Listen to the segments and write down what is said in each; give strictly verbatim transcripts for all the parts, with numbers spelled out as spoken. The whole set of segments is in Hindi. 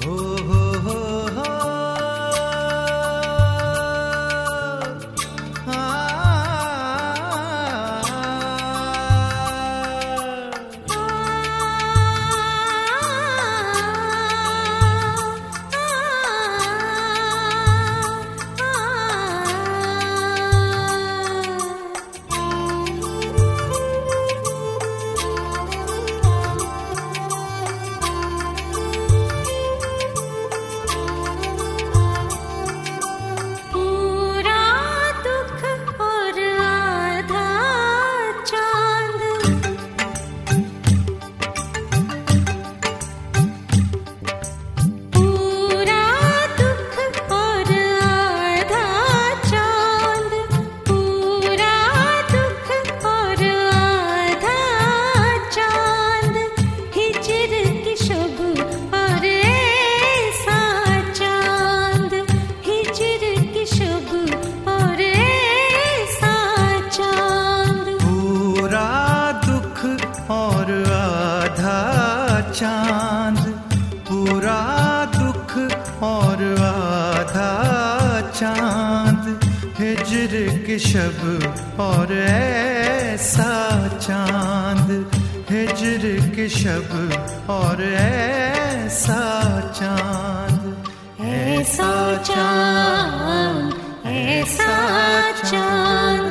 चांद, पूरा दुख और आधा चांद, हिज्र की शब और ऐसा चांद, हिज्र की शब और ऐसा चांद, ऐसा चांद, ऐसा चांद।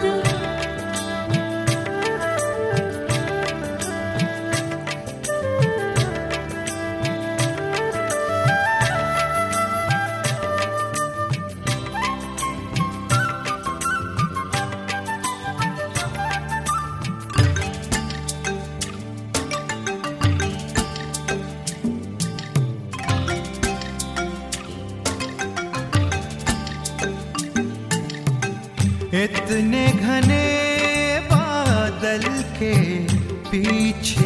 इतने घने बादल के पीछे,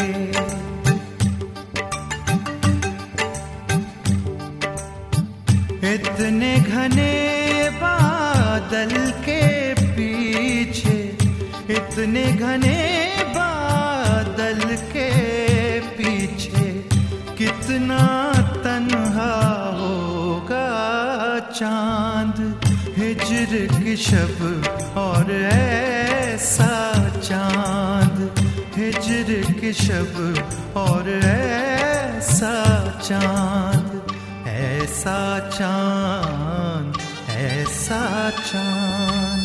इतने घने बादल के पीछे, इतने घने बादल के पीछे, कितना तन्हा होगा चांद, हिज्र की शब और ऐसा चांद, हिज्र की शब और ऐसा चांद, ऐसा चांद, ऐसा चांद।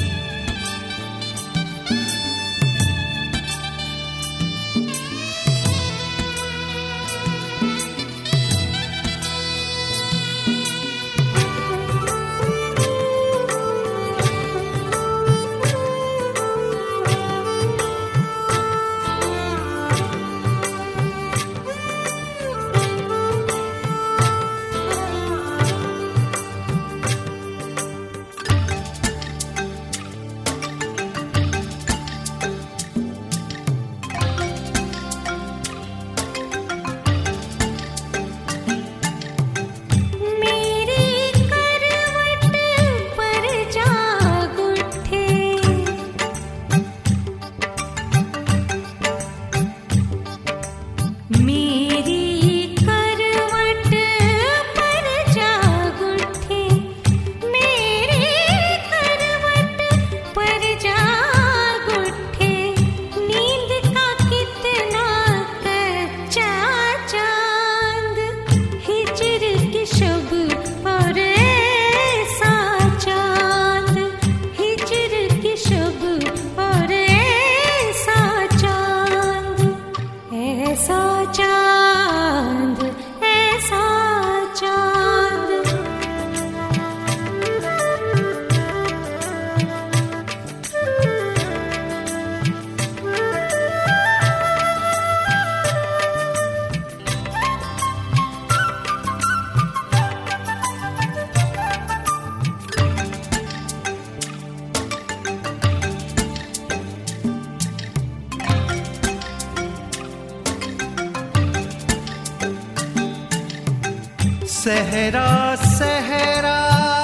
सहरा सहरा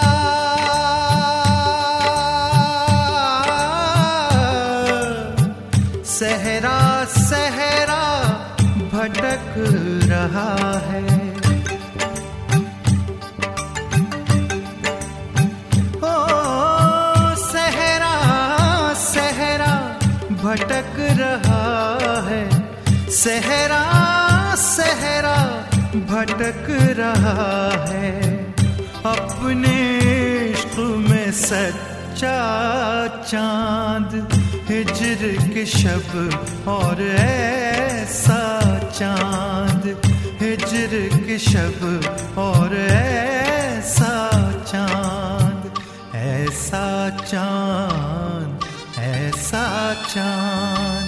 सहरा सहरा भटक रहा है, सहरा सहरा भटक रहा है, अपने इश्क में सच्चा चांद, हिजर के शब और ऐसा चांद, हिजर के शब और ऐसा चांद, ऐसा चांद, ऐसा चांद।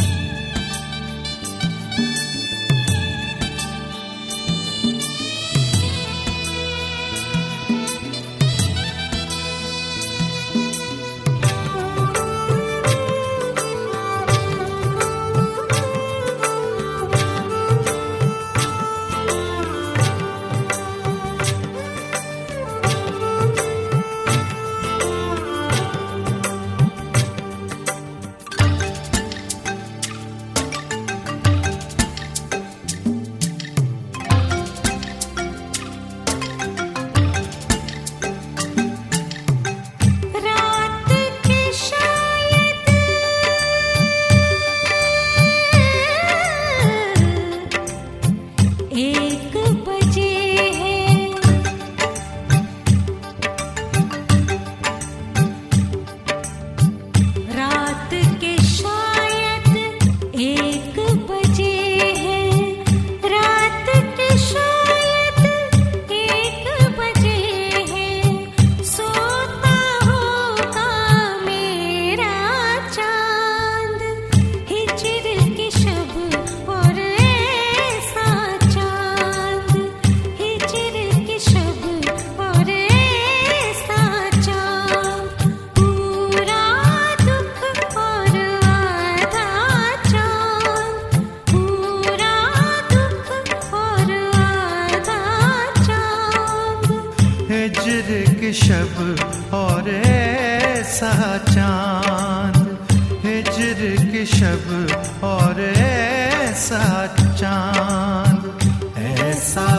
हिजर के शब और ऐसा चांद, हिजर के शब और ऐसा चांद, ऐसा